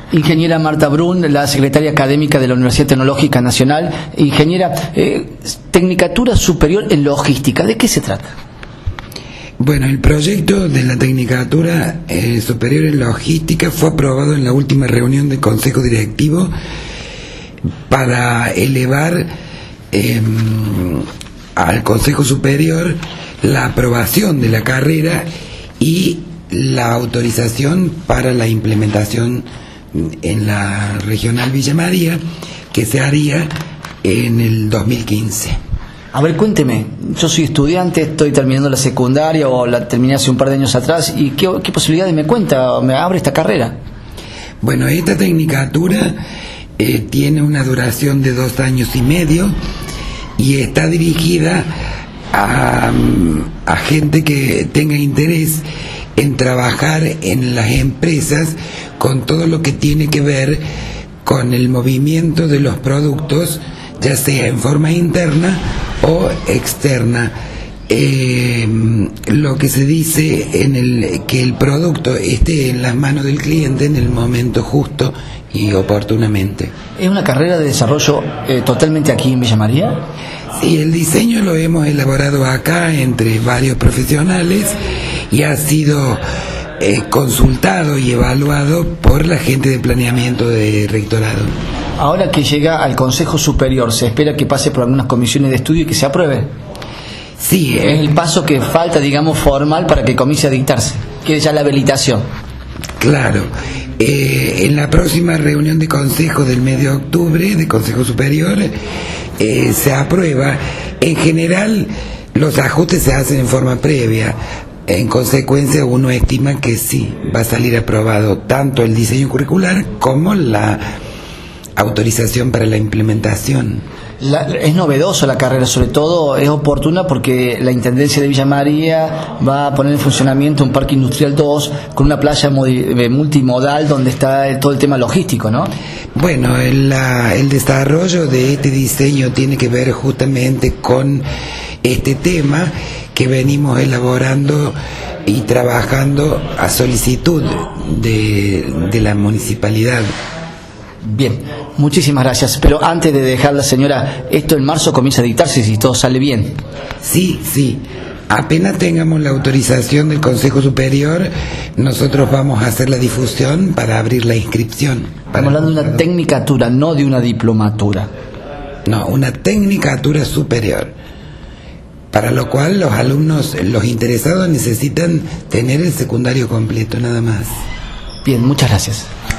Ingeniera Marta Brun, la secretaria académica de la Universidad Tecnológica Nacional. Ingeniera, Tecnicatura Superior en Logística, ¿de qué se trata? Bueno, el proyecto de la Tecnicatura Superior en Logística fue aprobado en la última reunión del Consejo Directivo para elevar al Consejo Superior la aprobación de la carrera y la autorización para la implementación en la regional Villa María, que se haría en el 2015. A ver, cuénteme, yo soy estudiante, estoy terminando la secundaria o la terminé hace un par de años atrás, y ¿qué posibilidades me abre esta carrera? Bueno, esta tecnicatura tiene una duración de 2 años y medio y está dirigida a gente que tenga interés en trabajar en las empresas con todo lo que tiene que ver con el movimiento de los productos, ya sea en forma interna o externa. Lo que se dice que el producto esté en las manos del cliente en el momento justo y oportunamente. ¿Es una carrera de desarrollo totalmente aquí en Villa María? Sí, el diseño lo hemos elaborado acá entre varios profesionales y ha sido consultado y evaluado por la gente de planeamiento de rectorado. Ahora que llega al Consejo Superior, ¿se espera que pase por algunas comisiones de estudio y que se apruebe? Sí. Es el paso que falta, digamos, formal para que comience a dictarse, que es ya la habilitación. Claro. En la próxima reunión de consejo del mes de octubre, de Consejo Superior, se aprueba. En general, los ajustes se hacen en forma previa. En consecuencia, uno estima que sí, va a salir aprobado tanto el diseño curricular como la autorización para la implementación. Es novedoso la carrera, sobre todo es oportuna porque la Intendencia de Villa María va a poner en funcionamiento un Parque Industrial 2 con una playa multimodal donde está todo el tema logístico, ¿no? Bueno, el desarrollo de este diseño tiene que ver justamente con este tema que venimos elaborando y trabajando a solicitud de la municipalidad. Bien, muchísimas gracias. Pero antes de dejarla, señora, esto en marzo comienza a dictarse si todo sale bien. Sí. Apenas tengamos la autorización del Consejo Superior, nosotros vamos a hacer la difusión para abrir la inscripción. Estamos hablando de una tecnicatura, no de una diplomatura. No, una tecnicatura superior. Para lo cual los alumnos, los interesados, necesitan tener el secundario completo, nada más. Bien, muchas gracias.